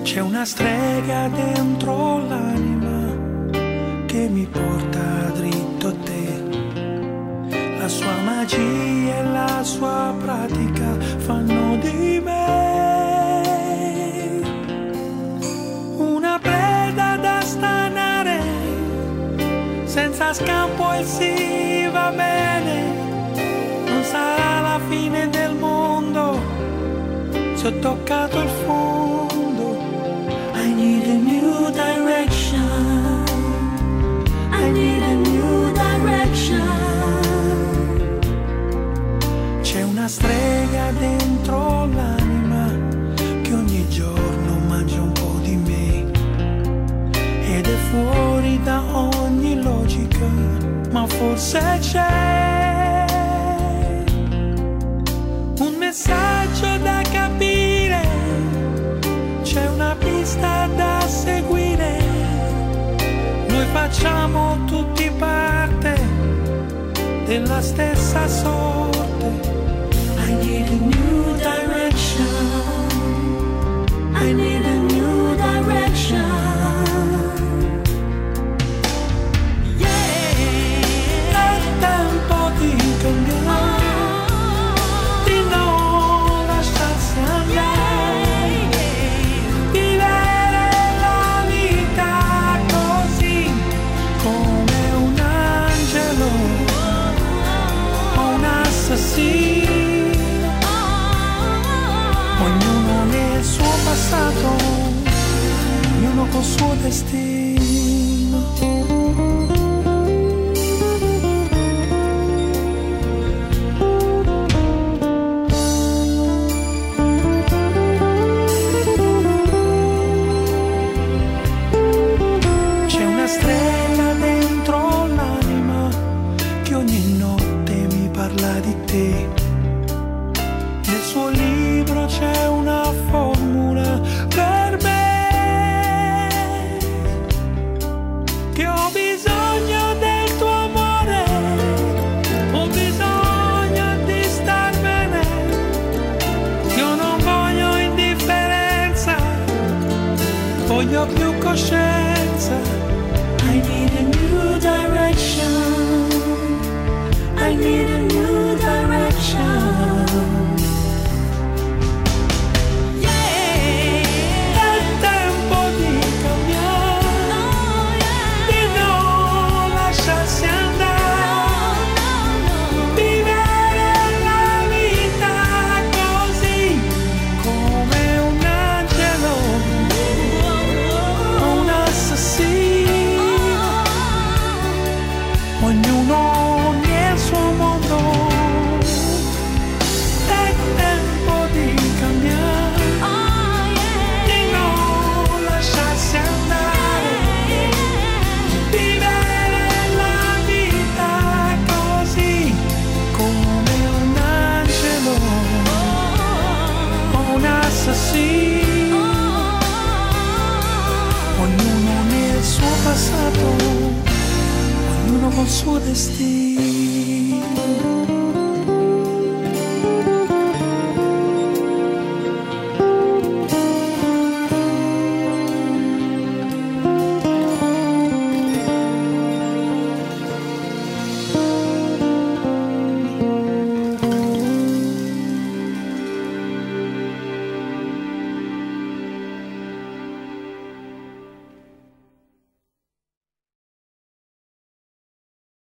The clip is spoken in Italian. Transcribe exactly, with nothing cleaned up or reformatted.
C'è una strega dentro l'anima che mi porta dritto a te. La sua magia e la sua pratica fanno di me una preda da stanare, senza scampo e si va bene. Non sarà la fine del mondo se ho toccato il fondo. I need a new direction. I need a new direction. C'è una strega dentro l'anima che ogni giorno mangia un po' di me ed è fuori da ogni logica, ma forse c'è un messaggio da capire, c'è una pista da seguire, noi facciamo tutti parte della stessa sorte. I need a new direction. I need a new direction. Yeah. È tempo di cambiare, di non lasciarsi andare, vivere la vita così come un angelo o un assassino. Ognuno nel suo passato, ognuno col suo destino. C'è una strega dentro l'anima che ogni notte mi parla di te. Nel suo libro c'è una formula per me, che ho bisogno del tuo amore, ho bisogno di star bene, io non voglio indifferenza, voglio più coscienza. I need a new direction. I need a new direction. Ognuno nel suo mondo, è tempo di cambiare, di non lasciarsi andare, vivere la vita così come un angelo o un assassino. Ognuno nel suo passato, ognuno col suo destino.